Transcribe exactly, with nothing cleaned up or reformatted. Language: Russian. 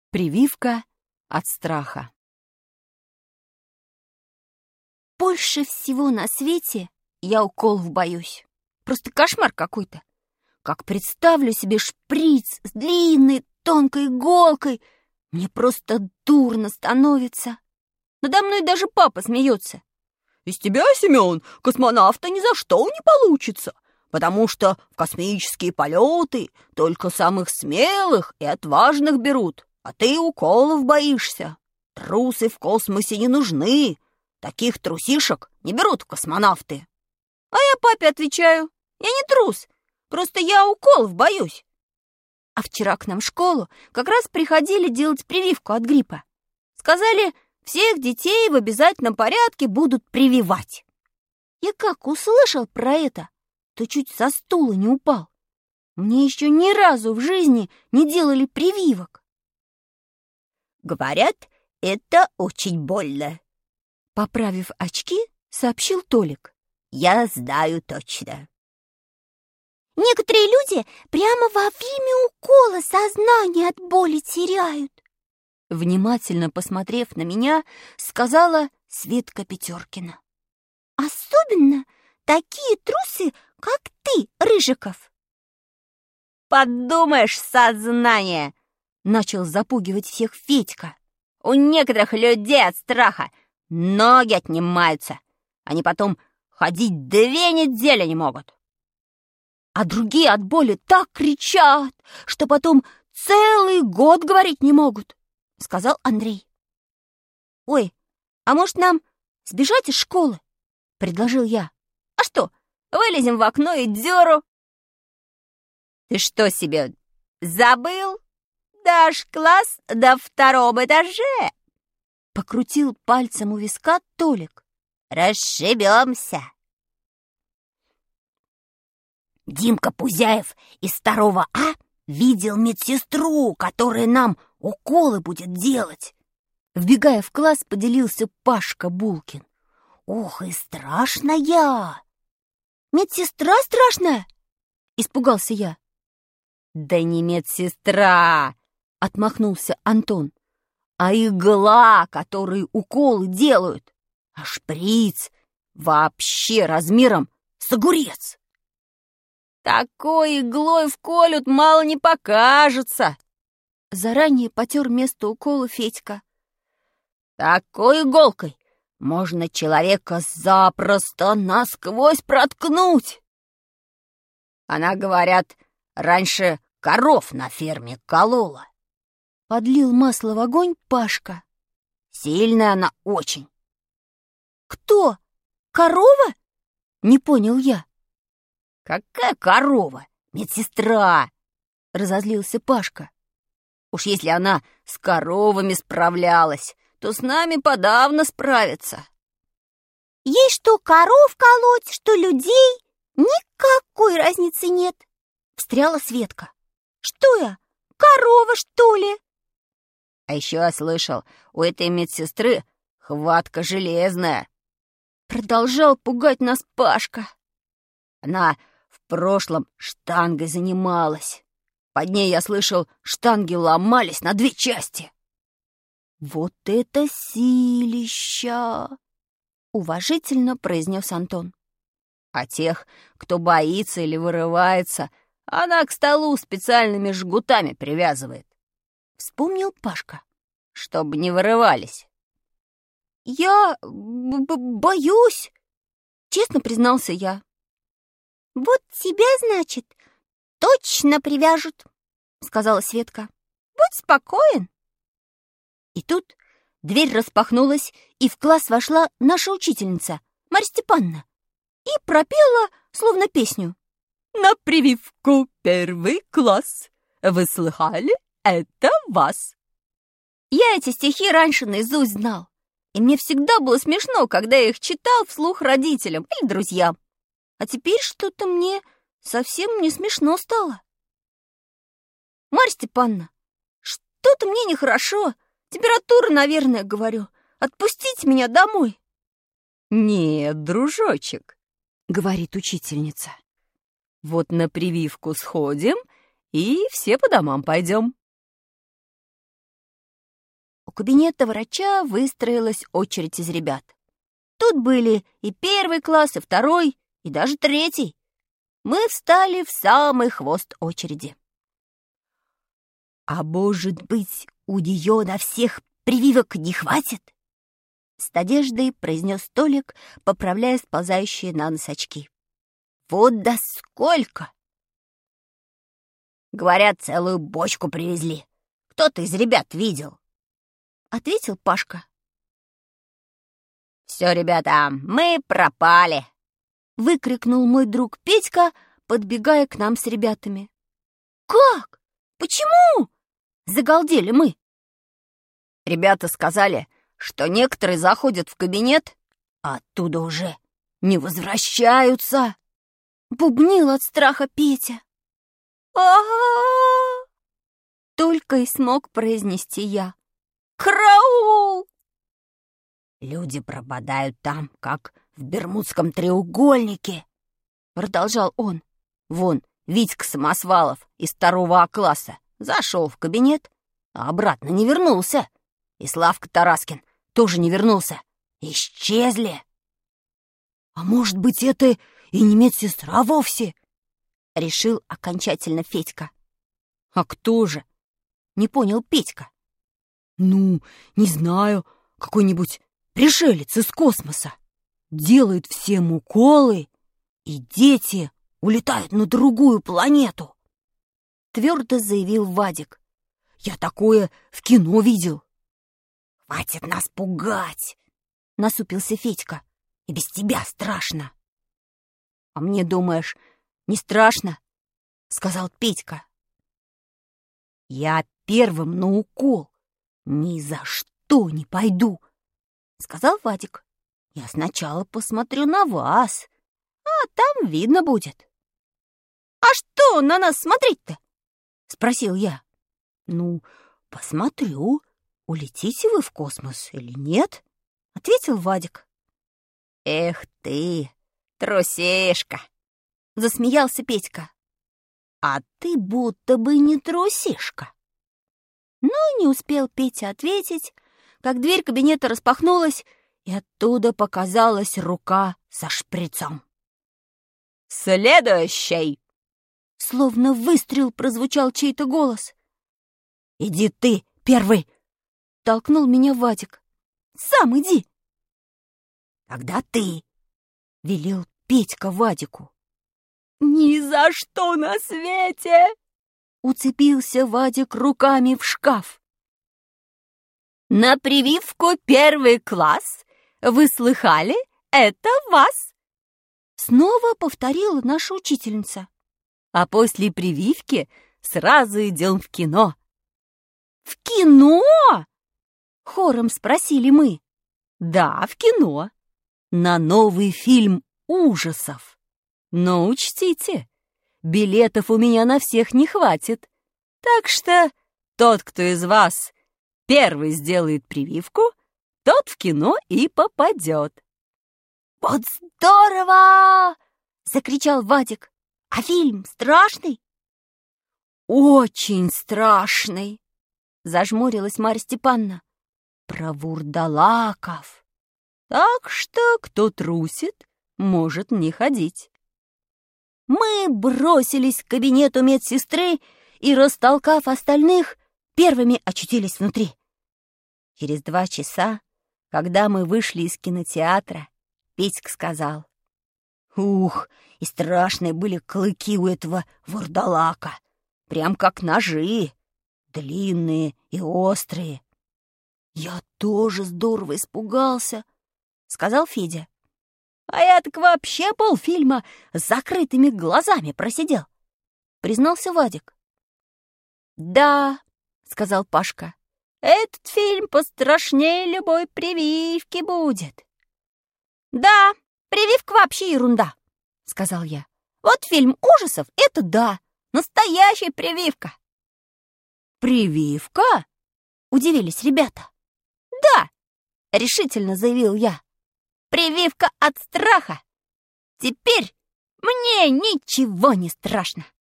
Прививка от страха. Больше всего на свете я уколов боюсь. Просто кошмар какой-то. Как представлю себе шприц с длинной тонкой иголкой, мне просто дурно становится. Надо мной даже папа смеется. Из тебя, Семен, космонавта ни за что не получится, потому что в космические полеты только самых смелых и отважных берут, а ты уколов боишься. Трусы в космосе не нужны, таких трусишек не берут в космонавты. А я папе отвечаю: я не трус, просто я уколов боюсь. А вчера к нам в школу как раз приходили делать прививку от гриппа. Сказали, всех детей в обязательном порядке будут прививать. Я как услышал про это, то чуть со стула не упал. Мне еще ни разу в жизни не делали прививок. Говорят, это очень больно. Поправив очки, сообщил Толик. Я знаю точно. Некоторые люди прямо во время укола сознание от боли теряют. Внимательно посмотрев на меня, сказала Светка Пятеркина. Особенно такие трусы, как ты, Рыжиков. Подумаешь, сознание! Начал запугивать всех Федька. У некоторых людей от страха ноги отнимаются. Они потом ходить две недели не могут. А другие от боли так кричат, что потом целый год говорить не могут, сказал Андрей. Ой, а может нам сбежать из школы? Предложил я. А что, вылезем в окно и дёру? Ты что себе, забыл? Наш класс на втором этаже. Покрутил пальцем у виска Толик. Расшибемся. Димка Пузяев из второго А видел медсестру, которая нам уколы будет делать. Вбегая в класс, поделился Пашка Булкин. Ох, и страшная! Медсестра страшная? Испугался я. Да не медсестра, отмахнулся Антон, а игла, которой уколы делают, а шприц вообще размером с огурец. Такой иглой вколют, мало не покажется. Заранее потер место укола Федька. Такой иголкой можно человека запросто насквозь проткнуть. Она, говорят, раньше коров на ферме колола. Подлил масло в огонь Пашка. Сильная она очень. Кто? Корова? Не понял я. Какая корова? Медсестра! Разозлился Пашка. Уж если она с коровами справлялась, то с нами подавно справится. Ей что коров колоть, что людей, никакой разницы нет. Встряла Светка. Что я, корова, что ли? А еще я слышал, у этой медсестры хватка железная. Продолжал пугать нас Пашка. Она в прошлом штангой занималась. Под ней, я слышал, штанги ломались на две части. Вот это силища! Уважительно произнес Антон. А тех, кто боится или вырывается, она к столу специальными жгутами привязывает. Вспомнил Пашка. Чтобы не вырывались. Я боюсь, честно признался я. Вот тебя, значит, точно привяжут, сказала Светка. Будь спокоен. И тут дверь распахнулась, и в класс вошла наша учительница, Марья Степановна, и пропела, словно песню. На прививку первый класс. Вы слыхали? Это вас. Я эти стихи раньше наизусть знал, и мне всегда было смешно, когда я их читал вслух родителям или друзьям. А теперь что-то мне совсем не смешно стало. Марья Степановна, что-то мне нехорошо. Температура, наверное, говорю. Отпустите меня домой. Нет, дружочек, говорит учительница. Вот на прививку сходим и все по домам пойдем. кабинета врача выстроилась очередь из ребят. Тут были и первый класс, и второй, и даже третий. Мы встали в самый хвост очереди. «А может быть, у нее на всех прививок не хватит?» С надеждой произнес Толик, поправляя сползающие на нос очки. «Вот да сколько!» «Говорят, целую бочку привезли. Кто-то из ребят видел», — ответил Пашка. «Все, ребята, мы пропали!» — выкрикнул мой друг Петька, подбегая к нам с ребятами. «Как? Почему?» — загалдели мы. Ребята сказали, что некоторые заходят в кабинет, а оттуда уже не возвращаются. Бубнил от страха Петя. «А-а-а!» только и смог произнести я. «Караул!» «Люди пропадают там, как в Бермудском треугольнике», — продолжал он. «Вон, Витька Самосвалов из второго А класса зашел в кабинет, а обратно не вернулся. И Славка Тараскин тоже не вернулся. Исчезли». «А может быть, это и не медсестра вовсе?» — решил окончательно Федька. «А кто же?» — не понял Петька. «Ну, не знаю, какой-нибудь пришелец из космоса. Делает всем уколы, и дети улетают на другую планету», — твердо заявил Вадик. «Я такое в кино видел». «Хватит нас пугать!» — насупился Федька. «И без тебя страшно». «А мне, думаешь, не страшно?» — сказал Петька. «Я первым на укол ни за что не пойду», — сказал Вадик. «Я сначала посмотрю на вас, а там видно будет». «А что на нас смотреть-то?» — спросил я. «Ну, посмотрю, улетите вы в космос или нет», — ответил Вадик. «Эх ты, трусишка!» — засмеялся Петька. «А ты будто бы не трусишка». Но не успел Петя ответить, как дверь кабинета распахнулась, и оттуда показалась рука со шприцом. «Следующий!» Словно выстрел прозвучал чей-то голос. «Иди ты первый!» — толкнул меня Вадик. «Сам иди!» «Тогда ты!» — велел Петька Вадику. «Ни за что на свете!» — уцепился Вадик руками в шкаф. «На прививку первый класс, вы слыхали, это вас!» Снова повторила наша учительница. «А после прививки сразу идем в кино». «В кино?» — хором спросили мы. «Да, в кино. На новый фильм ужасов. Но учтите, билетов у меня на всех не хватит. Так что тот, кто из вас первый сделает прививку, тот в кино и попадет». «Вот здорово!» — закричал Вадик. «А фильм страшный?» «Очень страшный!» — зажмурилась Марья Степановна. «Про вурдалаков. Так что, кто трусит, может не ходить». Мы бросились к кабинету медсестры и, растолкав остальных, первыми очутились внутри. Через два часа, когда мы вышли из кинотеатра, Петька сказал: «Ух, и страшные были клыки у этого вурдалака, прям как ножи, длинные и острые». «Я тоже здорово испугался», — сказал Федя. «А я так вообще полфильма с закрытыми глазами просидел», — признался Вадик. «Да», — сказал Пашка, — «этот фильм пострашнее любой прививки будет». «Да, прививка вообще ерунда», — сказал я. «Вот фильм ужасов — это да, настоящая прививка». «Прививка?» — удивились ребята. «Да», — решительно заявил я. «Прививка от страха. Теперь мне ничего не страшно».